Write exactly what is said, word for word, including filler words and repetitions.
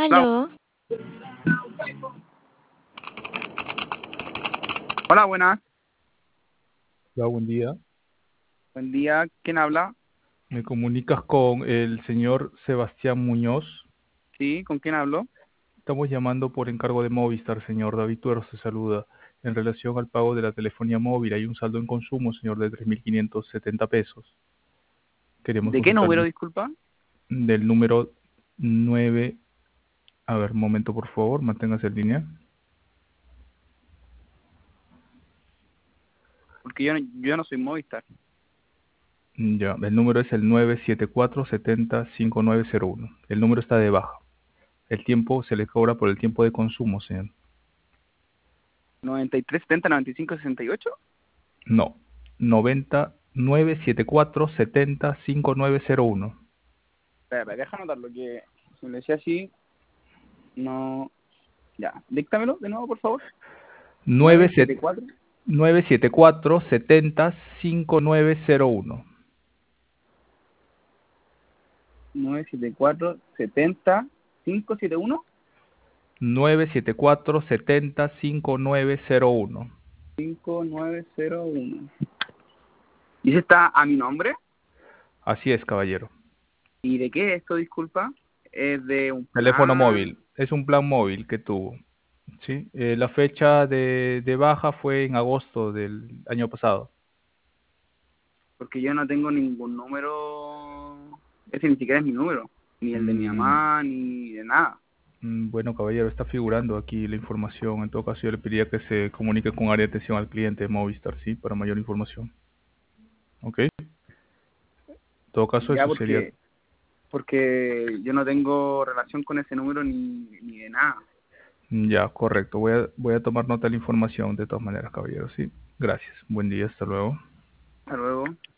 Hola, Aló, hola, buenas. Hola, buen día. Buen día. ¿Quién habla? ¿Me comunicas con el señor Sebastián Muñoz? Sí, ¿con quién hablo? Estamos llamando por encargo de Movistar, señor. David Tuero se saluda. En relación al pago de la telefonía móvil, hay un saldo en consumo, señor, de tres mil quinientos setenta pesos. Queremos ¿De qué consultar número, disculpa? del número nueve. A ver, un momento, por favor, manténgase en línea. Porque yo no, yo no soy Movistar. Ya, el número es el nueve siete cuatro siete cero cinco nueve cero uno. El número está de baja. El tiempo se le cobra por el tiempo de consumo, señor. noventa y tres setenta noventa y cinco sesenta y ocho. No, noventa nueve siete cuatro setenta cinco nueve cero uno. Espera, espera, deja anotarlo, que si me lo decía así, no... Ya, díctamelo de nuevo, por favor. nueve siete cuatro nueve siete cuatro setenta cinco nueve cero uno. nueve siete cuatro setenta cinco siete uno nueve siete cuatro setenta cinco nueve cero uno. cinco nueve cero uno. ¿Y ese está a mi nombre? Así es, caballero. ¿Y de qué es esto, disculpa? ¿Es de un Teléfono plan? móvil. Es un plan móvil que tuvo. ¿Sí? Eh, la fecha de, de baja fue en agosto del año pasado. Porque yo no tengo ningún número, ese ni siquiera es mi número, ni el de mi Mm, mamá, ni de nada. mm, bueno, caballero, está figurando aquí la información. En todo caso, yo le pediría que se comunique con área de atención al cliente de Movistar, ¿sí? Para mayor información. ¿Ok? En todo caso, Ya eso sería. porque porque yo no tengo relación con ese número ni, ni de nada. Ya, correcto. Voy a, voy a tomar nota de la información de todas maneras, caballero, ¿sí? Gracias. Buen día, hasta luego. Hasta luego.